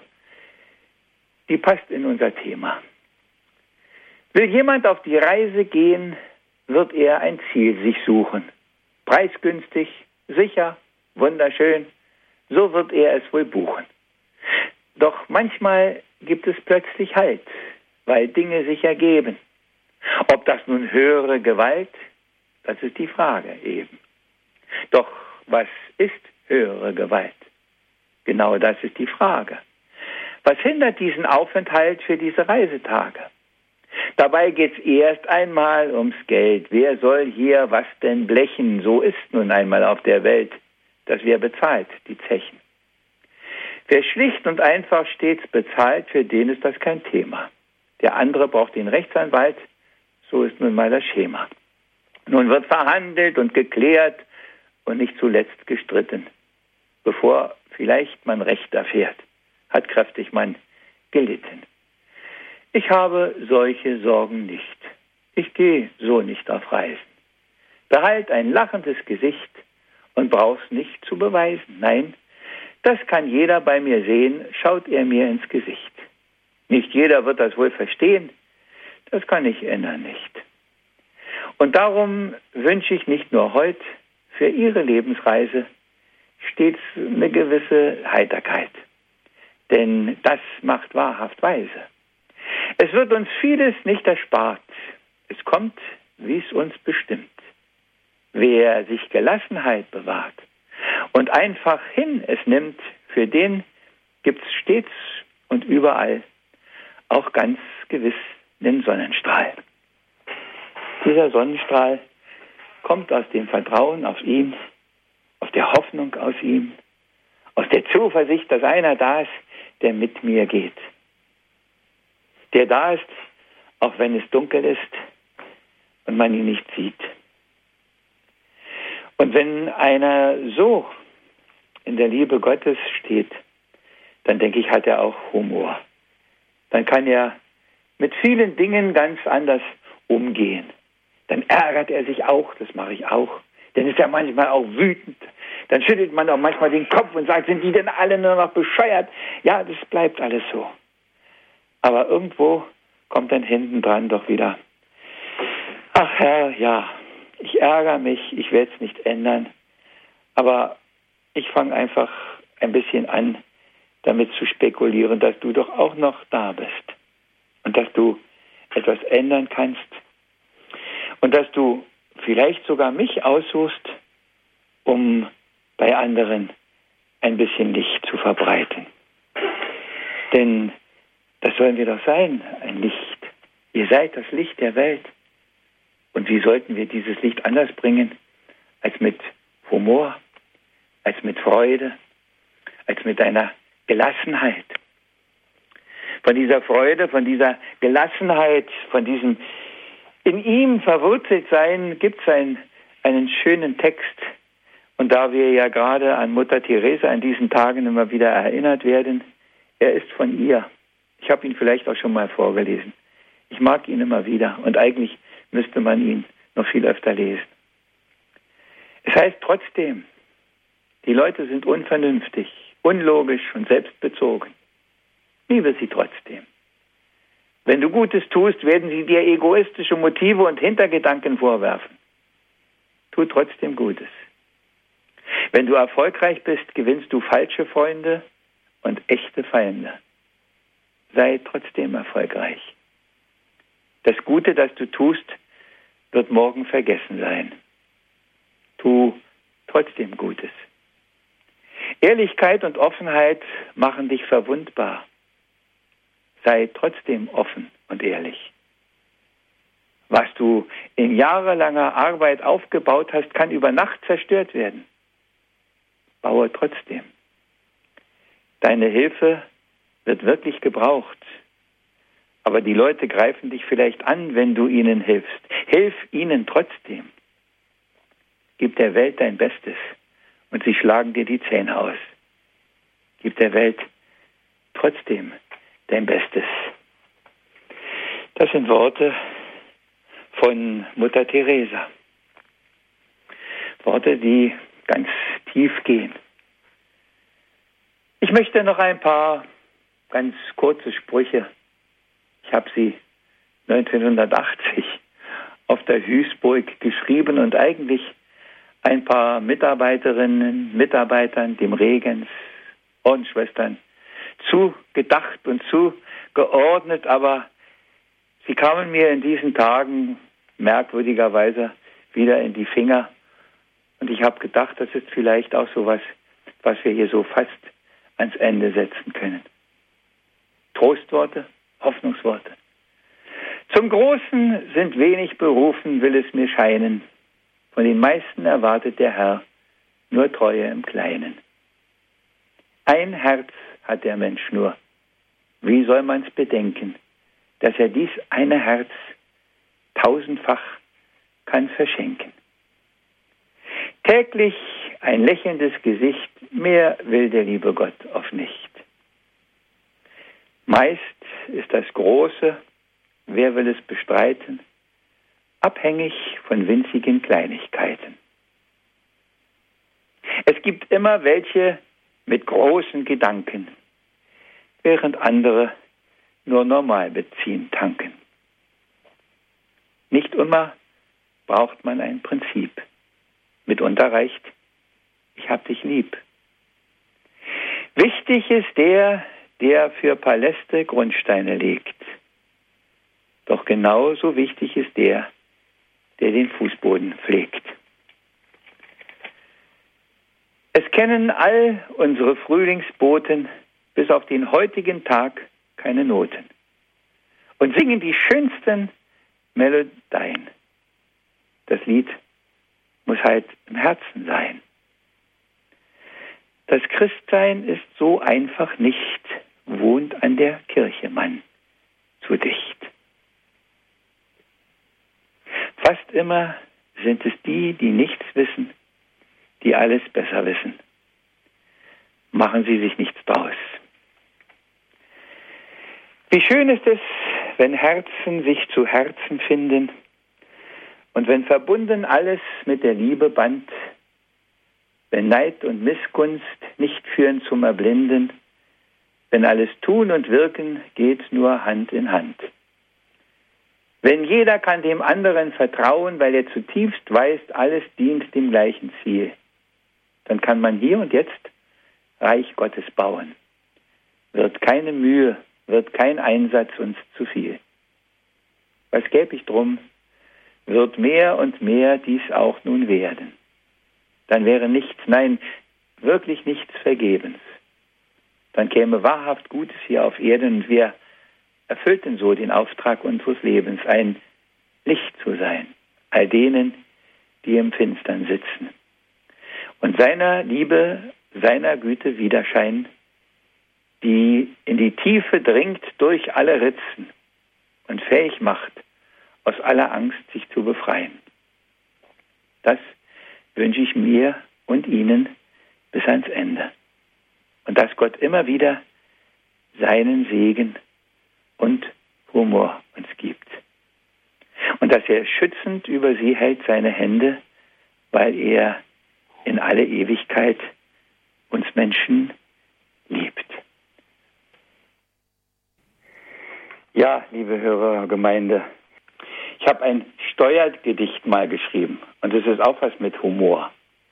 die passt in unser Thema. Will jemand auf die Reise gehen, wird er ein Ziel sich suchen. Preisgünstig, sicher, wunderschön, so wird er es wohl buchen. Doch manchmal gibt es plötzlich Halt, weil Dinge sich ergeben. Ob das nun höhere Gewalt, das ist die Frage eben. Doch was ist höhere Gewalt? Genau das ist die Frage. Was hindert diesen Aufenthalt für diese Reisetage? Dabei geht's erst einmal ums Geld. Wer soll hier was denn blechen? So ist nun einmal auf der Welt, dass wer bezahlt, die Zechen. Wer schlicht und einfach stets bezahlt, für den ist das kein Thema. Der andere braucht den Rechtsanwalt, so ist nun mal das Schema. Nun wird verhandelt und geklärt und nicht zuletzt gestritten. Bevor vielleicht man Recht erfährt, hat kräftig man gelitten. Ich habe solche Sorgen nicht. Ich gehe so nicht auf Reisen. Behalt ein lachendes Gesicht und brauchst nicht zu beweisen. Nein, das kann jeder bei mir sehen, schaut er mir ins Gesicht. Nicht jeder wird das wohl verstehen, das kann ich ändern nicht. Und darum wünsche ich nicht nur heute für Ihre Lebensreise stets eine gewisse Heiterkeit. Denn das macht wahrhaft weise. Es wird uns vieles nicht erspart. Es kommt, wie es uns bestimmt. Wer sich Gelassenheit bewahrt und einfach hin es nimmt, für den gibt's stets und überall auch ganz gewiss den Sonnenstrahl. Dieser Sonnenstrahl kommt aus dem Vertrauen auf ihn, aus der Hoffnung aus ihm, aus der Zuversicht, dass einer da ist, der mit mir geht. Der da ist, auch wenn es dunkel ist und man ihn nicht sieht. Und wenn einer so in der Liebe Gottes steht, dann denke ich, hat er auch Humor. Dann kann er mit vielen Dingen ganz anders umgehen. Dann ärgert er sich auch, das mache ich auch. Dann ist er manchmal auch wütend. Dann schüttelt man auch manchmal den Kopf und sagt, sind die denn alle nur noch bescheuert? Ja, das bleibt alles so. Aber irgendwo kommt dann hinten dran doch wieder, ach Herr, ja, ich ärgere mich, ich werde es nicht ändern, aber ich fange einfach ein bisschen an, damit zu spekulieren, dass du doch auch noch da bist und dass du etwas ändern kannst und dass du vielleicht sogar mich aussuchst, um bei anderen ein bisschen Licht zu verbreiten. Denn das sollen wir doch sein, ein Licht. Ihr seid das Licht der Welt. Und wie sollten wir dieses Licht anders bringen, als mit Humor, als mit Freude, als mit einer Gelassenheit. Von dieser Freude, von dieser Gelassenheit, von diesem in ihm verwurzelt sein, gibt es ein, einen schönen Text. Und da wir ja gerade an Mutter Teresa in diesen Tagen immer wieder erinnert werden, er ist von ihr. Ich habe ihn vielleicht auch schon mal vorgelesen. Ich mag ihn immer wieder und eigentlich müsste man ihn noch viel öfter lesen. Es heißt trotzdem, die Leute sind unvernünftig, unlogisch und selbstbezogen. Liebe sie trotzdem. Wenn du Gutes tust, werden sie dir egoistische Motive und Hintergedanken vorwerfen. Tu trotzdem Gutes. Wenn du erfolgreich bist, gewinnst du falsche Freunde und echte Feinde. Sei trotzdem erfolgreich. Das Gute, das du tust, wird morgen vergessen sein. Tu trotzdem Gutes. Ehrlichkeit und Offenheit machen dich verwundbar. Sei trotzdem offen und ehrlich. Was du in jahrelanger Arbeit aufgebaut hast, kann über Nacht zerstört werden. Baue trotzdem. Deine Hilfe wird wirklich gebraucht. Aber die Leute greifen dich vielleicht an, wenn du ihnen hilfst. Hilf ihnen trotzdem. Gib der Welt dein Bestes und sie schlagen dir die Zähne aus. Gib der Welt trotzdem dein Bestes. Das sind Worte von Mutter Teresa. Worte, die ganz tief gehen. Ich möchte noch ein paar ganz kurze Sprüche. Ich habe sie neunzehnhundertachtzig auf der Hüßburg geschrieben und eigentlich ein paar Mitarbeiterinnen, Mitarbeitern, dem Regens, Ordensschwestern, zugedacht und zugeordnet, aber sie kamen mir in diesen Tagen merkwürdigerweise wieder in die Finger und ich habe gedacht, das ist vielleicht auch so was, was wir hier so fast ans Ende setzen können. Trostworte, Hoffnungsworte. Zum Großen sind wenig berufen, will es mir scheinen. Von den meisten erwartet der Herr nur Treue im Kleinen. Ein Herz hat der Mensch nur. Wie soll man's bedenken, dass er dies eine Herz tausendfach kann verschenken? Täglich ein lächelndes Gesicht, mehr will der liebe Gott oft nicht. Meist ist das Große, wer will es bestreiten, abhängig von winzigen Kleinigkeiten. Es gibt immer welche mit großen Gedanken, während andere nur Normalbenzin tanken. Nicht immer braucht man ein Prinzip. Mitunter reicht, ich hab dich lieb. Wichtig ist der, der für Paläste Grundsteine legt. Doch genauso wichtig ist der, der den Fußboden pflegt. Es kennen all unsere Frühlingsboten bis auf den heutigen Tag keine Noten und singen die schönsten Melodien. Das Lied muss halt im Herzen sein. Das Christsein ist so einfach nicht, wohnt an der Kirche man zu dicht. Fast immer sind es die, die nichts wissen, die alles besser wissen. Machen Sie sich nichts draus. Wie schön ist es, wenn Herzen sich zu Herzen finden und wenn verbunden alles mit der Liebe band, wenn Neid und Missgunst nicht führen zum Erblinden, wenn alles Tun und Wirken geht nur Hand in Hand. Wenn jeder kann dem anderen vertrauen, weil er zutiefst weiß, alles dient dem gleichen Ziel, dann kann man hier und jetzt Reich Gottes bauen. Wird keine Mühe, wird kein Einsatz uns zu viel. Was gäb ich drum, wird mehr und mehr dies auch nun werden. Dann wäre nichts, nein, wirklich nichts vergebens. Dann käme wahrhaft Gutes hier auf Erden und wir erfüllten so den Auftrag unseres Lebens, ein Licht zu sein, all denen, die im Finstern sitzen. Und seiner Liebe, seiner Güte Widerschein, die in die Tiefe dringt durch alle Ritzen und fähig macht, aus aller Angst sich zu befreien. Das wünsche ich mir und Ihnen bis ans Ende. Und dass Gott immer wieder seinen Segen und Humor uns gibt. und dass er schützend über sie hält seine Hände, weil er in alle Ewigkeit uns Menschen liebt. Ja, liebe Hörergemeinde, ich habe ein Steuergedicht mal geschrieben und es ist auch was mit Humor.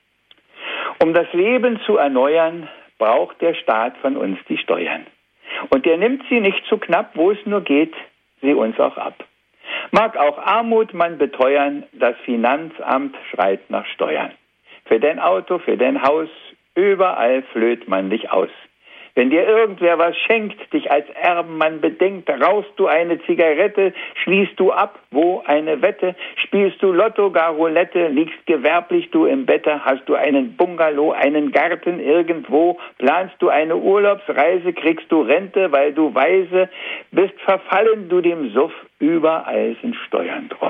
Um das Leben zu erneuern, braucht der Staat von uns die Steuern. Und er nimmt sie nicht zu knapp, wo es nur geht, sie uns auch ab. Mag auch Armut man beteuern, das Finanzamt schreit nach Steuern. Für dein Auto, für dein Haus, überall flöht man dich aus. Wenn dir irgendwer was schenkt, dich als Erbenmann bedenkt, rauchst du eine Zigarette, schließt du ab, wo eine Wette, spielst du Lotto, gar Roulette, liegst gewerblich du im Bette, hast du einen Bungalow, einen Garten irgendwo, planst du eine Urlaubsreise, kriegst du Rente, weil du weise bist, verfallen du dem Suff, überall sind Steuern drauf.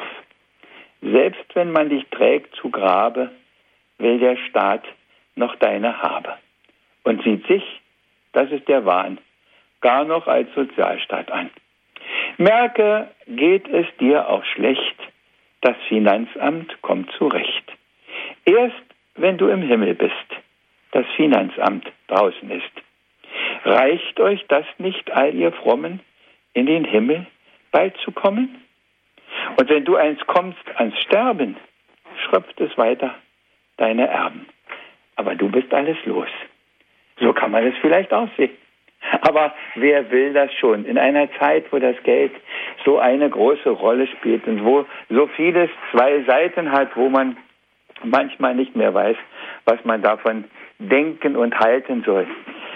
Selbst wenn man dich trägt zu Grabe, will der Staat noch deine Habe und sieht sich, das ist der Wahn, gar noch als Sozialstaat an. Merke, geht es dir auch schlecht, das Finanzamt kommt zurecht. Erst wenn du im Himmel bist, das Finanzamt draußen ist. Reicht euch das nicht, all ihr Frommen, in den Himmel bald zu kommen? Und wenn du einst kommst ans Sterben, schröpft es weiter deine Erben. Aber du bist alles los. So kann man es vielleicht auch sehen. Aber wer will das schon? In einer Zeit, wo das Geld so eine große Rolle spielt und wo so vieles zwei Seiten hat, wo man manchmal nicht mehr weiß, was man davon denken und halten soll.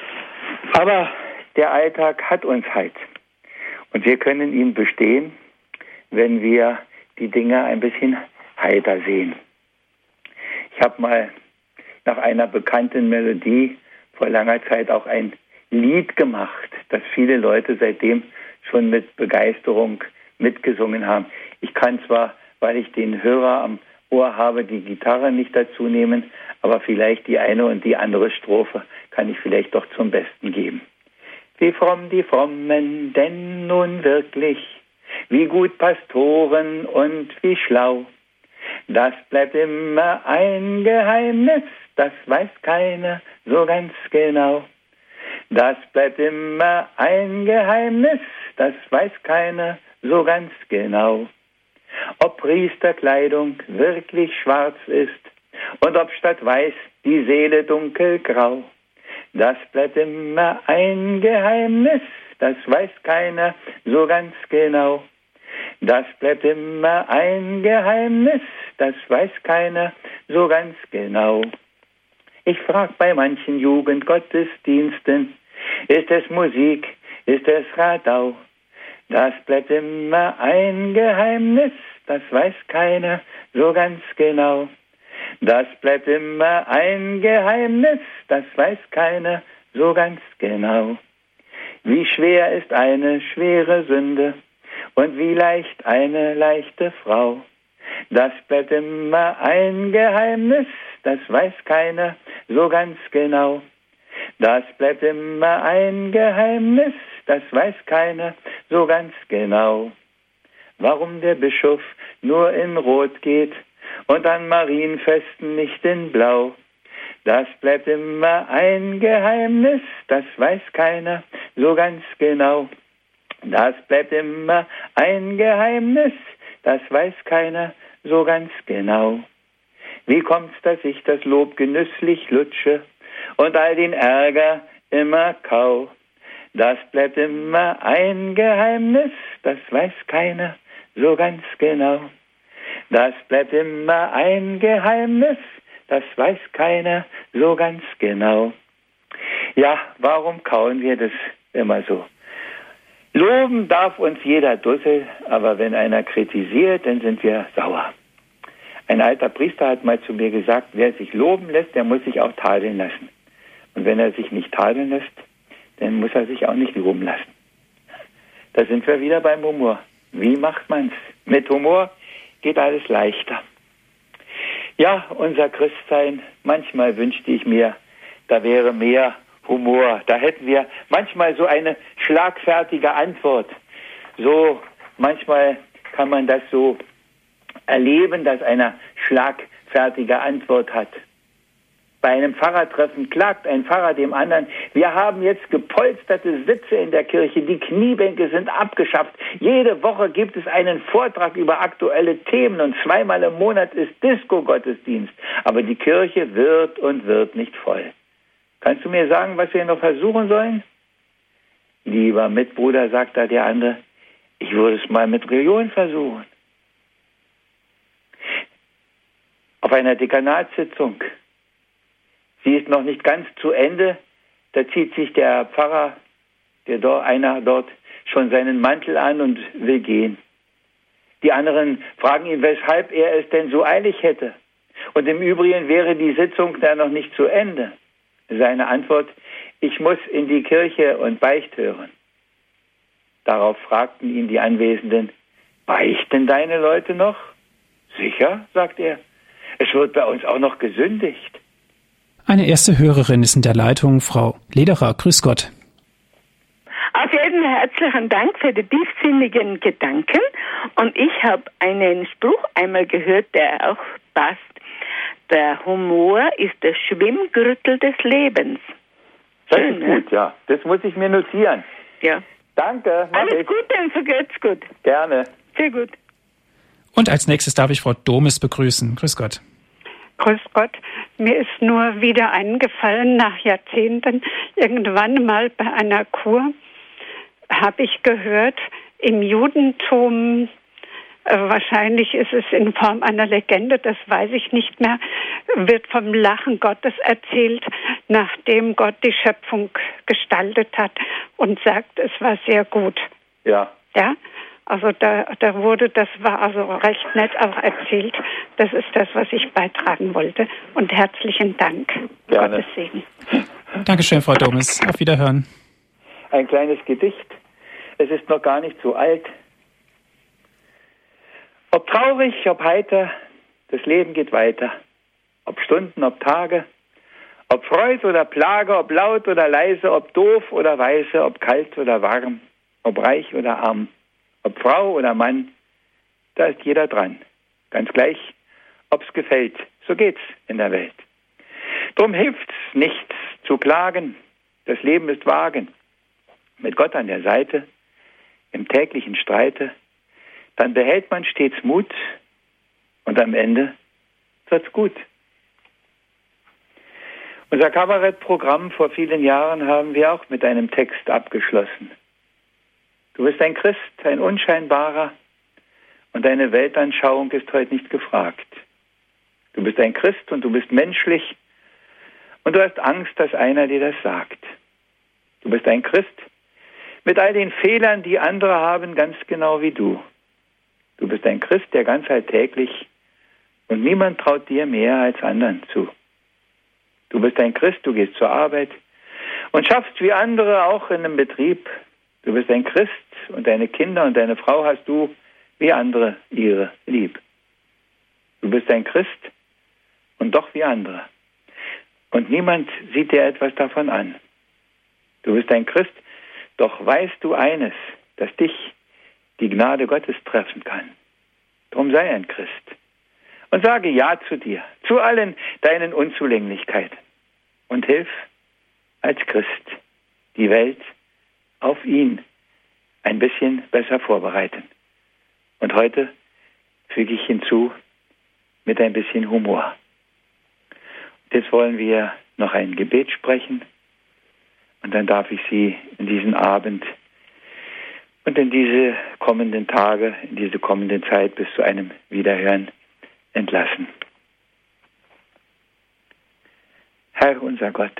Aber der Alltag hat uns halt. Und wir können ihn bestehen, wenn wir die Dinge ein bisschen heiter sehen. Ich habe mal nach einer bekannten Melodie vor langer Zeit auch ein Lied gemacht, das viele Leute seitdem schon mit Begeisterung mitgesungen haben. Ich kann zwar, weil ich den Hörer am Ohr habe, die Gitarre nicht dazu nehmen, aber vielleicht die eine und die andere Strophe kann ich vielleicht doch zum Besten geben. Wie fromm die Frommen denn nun wirklich, wie gut Pastoren und wie schlau. Das bleibt immer ein Geheimnis, das weiß keiner so ganz genau. Das bleibt immer ein Geheimnis, das weiß keiner so ganz genau. Ob Priesterkleidung wirklich schwarz ist und ob statt weiß die Seele dunkelgrau. Das bleibt immer ein Geheimnis, das weiß keiner so ganz genau. Das bleibt immer ein Geheimnis, das weiß keiner so ganz genau. Ich frag bei manchen Jugendgottesdiensten, ist es Musik, ist es Radau? Das bleibt immer ein Geheimnis, das weiß keiner so ganz genau. Das bleibt immer ein Geheimnis, das weiß keiner so ganz genau. Wie schwer ist eine schwere Sünde und wie leicht eine leichte Frau. Das bleibt immer ein Geheimnis, das weiß keiner so ganz genau. Das bleibt immer ein Geheimnis, das weiß keiner so ganz genau. Warum der Bischof nur in Rot geht und an Marienfesten nicht in Blau. Das bleibt immer ein Geheimnis, das weiß keiner so ganz genau. Das bleibt immer ein Geheimnis, das weiß keiner so ganz genau. Wie kommt's, dass ich das Lob genüsslich lutsche und all den Ärger immer kau? Das bleibt immer ein Geheimnis, das weiß keiner so ganz genau. Das bleibt immer ein Geheimnis, das weiß keiner so ganz genau. Ja, warum kauen wir das immer so? Loben darf uns jeder Dussel, aber wenn einer kritisiert, dann sind wir sauer. Ein alter Priester hat mal zu mir gesagt, wer sich loben lässt, der muss sich auch tadeln lassen. Und wenn er sich nicht tadeln lässt, dann muss er sich auch nicht loben lassen. Da sind wir wieder beim Humor. Wie macht man's? Mit Humor geht alles leichter. Ja, unser Christsein, manchmal wünschte ich mir, da wäre mehr Humor. Da hätten wir manchmal so eine schlagfertige Antwort. So, manchmal kann man das so erleben, dass einer schlagfertige Antwort hat. Bei einem Pfarrertreffen klagt ein Pfarrer dem anderen: Wir haben jetzt gepolsterte Sitze in der Kirche, die Kniebänke sind abgeschafft. Jede Woche gibt es einen Vortrag über aktuelle Themen und zweimal im Monat ist Disco-Gottesdienst. Aber die Kirche wird und wird nicht voll. Kannst du mir sagen, was wir noch versuchen sollen? Lieber Mitbruder, sagt da der andere, ich würde es mal mit Religion versuchen. Auf einer Dekanatssitzung, sie ist noch nicht ganz zu Ende, da zieht sich der Pfarrer, der dort, einer dort, schon seinen Mantel an und will gehen. Die anderen fragen ihn, weshalb er es denn so eilig hätte. Und im Übrigen wäre die Sitzung da noch nicht zu Ende. Seine Antwort: Ich muss in die Kirche und Beicht hören. Darauf fragten ihn die Anwesenden: Beichten deine Leute noch? Sicher, sagt er. Es wird bei uns auch noch gesündigt. Eine erste Hörerin ist in der Leitung, Frau Lederer. Grüß Gott. Auf jeden Fall herzlichen Dank für die tiefsinnigen Gedanken. Und ich habe einen Spruch einmal gehört, der auch passt. Der Humor ist der Schwimmgürtel des Lebens. Das Schön, ist gut, ne? Ja. Das muss ich mir notieren. Ja. Danke. Alles Gute und so geht's gut. Gerne. Sehr gut. Und als nächstes darf ich Frau Domes begrüßen. Grüß Gott. Grüß Gott. Mir ist nur wieder eingefallen, nach Jahrzehnten, irgendwann mal bei einer Kur, habe ich gehört, im Judentum, äh, wahrscheinlich ist es in Form einer Legende, das weiß ich nicht mehr, wird vom Lachen Gottes erzählt, nachdem Gott die Schöpfung gestaltet hat und sagt, es war sehr gut. Ja. Ja? Also da, da wurde, das war also recht nett auch erzählt. Das ist das, was ich beitragen wollte. Und herzlichen Dank. Gerne. Gottes Segen. Dankeschön, Frau Domes. Auf Wiederhören. Ein kleines Gedicht. Es ist noch gar nicht so alt. Ob traurig, ob heiter, das Leben geht weiter. Ob Stunden, ob Tage, ob Freud oder Plage, ob laut oder leise, ob doof oder weise, ob kalt oder warm, ob reich oder arm. Ob Frau oder Mann, da ist jeder dran. Ganz gleich, ob's gefällt. So geht's in der Welt. Drum hilft's nichts zu klagen. Das Leben ist Wagen. Mit Gott an der Seite, im täglichen Streite, dann behält man stets Mut und am Ende wird's gut. Unser Kabarettprogramm vor vielen Jahren haben wir auch mit einem Text abgeschlossen. Du bist ein Christ, ein Unscheinbarer, und deine Weltanschauung ist heute nicht gefragt. Du bist ein Christ und du bist menschlich und du hast Angst, dass einer dir das sagt. Du bist ein Christ mit all den Fehlern, die andere haben, ganz genau wie du. Du bist ein Christ, der ganz alltäglich, und niemand traut dir mehr als anderen zu. Du bist ein Christ, du gehst zur Arbeit und schaffst wie andere auch in einem Betrieb. Du bist ein Christ und deine Kinder und deine Frau hast du wie andere ihre lieb. Du bist ein Christ und doch wie andere. Und niemand sieht dir etwas davon an. Du bist ein Christ, doch weißt du eines, dass dich die Gnade Gottes treffen kann. Drum sei ein Christ und sage Ja zu dir, zu allen deinen Unzulänglichkeiten und hilf als Christ die Welt auf ihn ein bisschen besser vorbereiten. Und heute füge ich hinzu mit ein bisschen Humor. Jetzt wollen wir noch ein Gebet sprechen und dann darf ich Sie in diesen Abend und in diese kommenden Tage, in diese kommende Zeit bis zu einem Wiederhören entlassen. Herr unser Gott,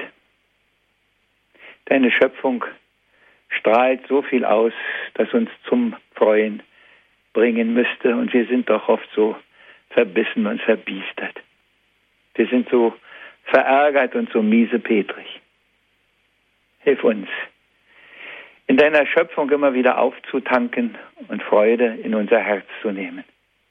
deine Schöpfung strahlt so viel aus, das uns zum Freuen bringen müsste. Und wir sind doch oft so verbissen und verbiestert. Wir sind so verärgert und so miesepetrig. Hilf uns, in deiner Schöpfung immer wieder aufzutanken und Freude in unser Herz zu nehmen.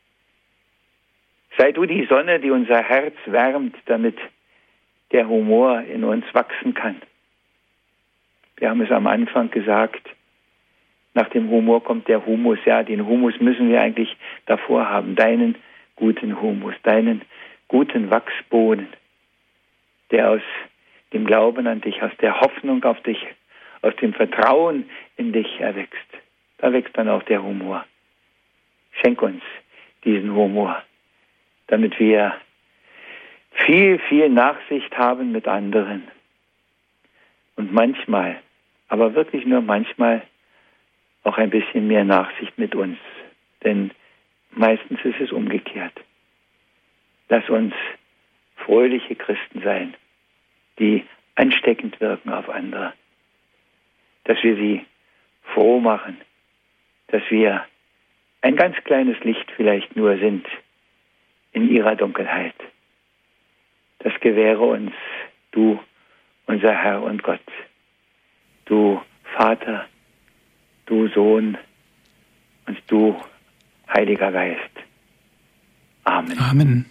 Sei du die Sonne, die unser Herz wärmt, damit der Humor in uns wachsen kann. Wir haben es am Anfang gesagt, nach dem Humor kommt der Humus. Ja, den Humus müssen wir eigentlich davor haben, deinen guten Humus, deinen guten Wachsboden, der aus dem Glauben an dich, aus der Hoffnung auf dich, aus dem Vertrauen in dich erwächst. Da wächst dann auch der Humor. Schenk uns diesen Humor, damit wir viel, viel Nachsicht haben mit anderen. Und manchmal, aber wirklich nur manchmal, auch ein bisschen mehr Nachsicht mit uns. Denn meistens ist es umgekehrt. Lass uns fröhliche Christen sein, die ansteckend wirken auf andere. Dass wir sie froh machen, dass wir ein ganz kleines Licht vielleicht nur sind in ihrer Dunkelheit. Das gewähre uns du, unser Herr und Gott, du Vater, du Sohn und du Heiliger Geist. Amen. Amen.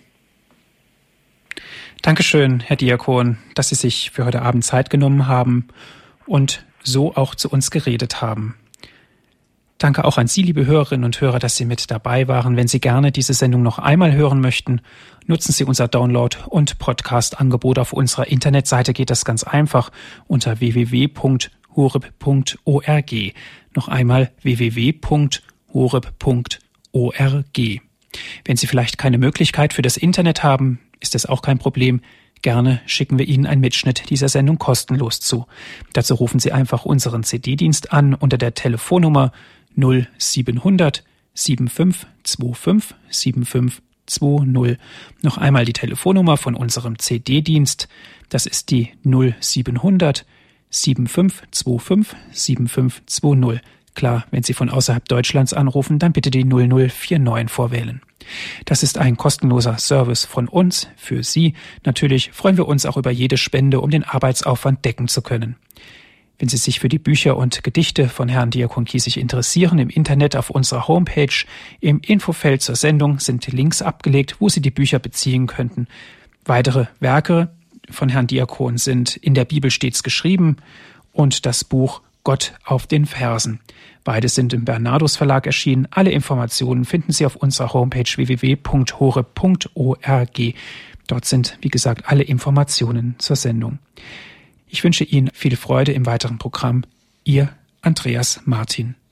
Dankeschön, Herr Diakon, dass Sie sich für heute Abend Zeit genommen haben und so auch zu uns geredet haben. Danke auch an Sie, liebe Hörerinnen und Hörer, dass Sie mit dabei waren. Wenn Sie gerne diese Sendung noch einmal hören möchten, nutzen Sie unser Download- und Podcast-Angebot. Auf unserer Internetseite geht das ganz einfach unter w w w punkt horeb punkt org. Noch einmal w w w punkt horeb punkt org. Wenn Sie vielleicht keine Möglichkeit für das Internet haben, ist es auch kein Problem. Gerne schicken wir Ihnen einen Mitschnitt dieser Sendung kostenlos zu. Dazu rufen Sie einfach unseren C D-Dienst an unter der Telefonnummer null siebenhundert fünfundsiebzig fünfundzwanzig fünfundsiebzig zwanzig. Noch einmal die Telefonnummer von unserem C D-Dienst. Das ist die null siebenhundert fünfundsiebzig fünfundsiebzig fünfundsiebzig zwanzig. Klar, wenn Sie von außerhalb Deutschlands anrufen, dann bitte die null null vier neun vorwählen. Das ist ein kostenloser Service von uns für Sie. Natürlich freuen wir uns auch über jede Spende, um den Arbeitsaufwand decken zu können. Wenn Sie sich für die Bücher und Gedichte von Herrn Diakon Kiesig interessieren, im Internet auf unserer Homepage, im Infofeld zur Sendung sind Links abgelegt, wo Sie die Bücher beziehen könnten. Weitere Werke von Herrn Diakon sind In der Bibel stets geschrieben und das Buch Gott auf den Versen. Beide sind im Bernardus Verlag erschienen. Alle Informationen finden Sie auf unserer Homepage w w w punkt horeb punkt org. Dort sind, wie gesagt, alle Informationen zur Sendung. Ich wünsche Ihnen viel Freude im weiteren Programm. Ihr Andreas Martin.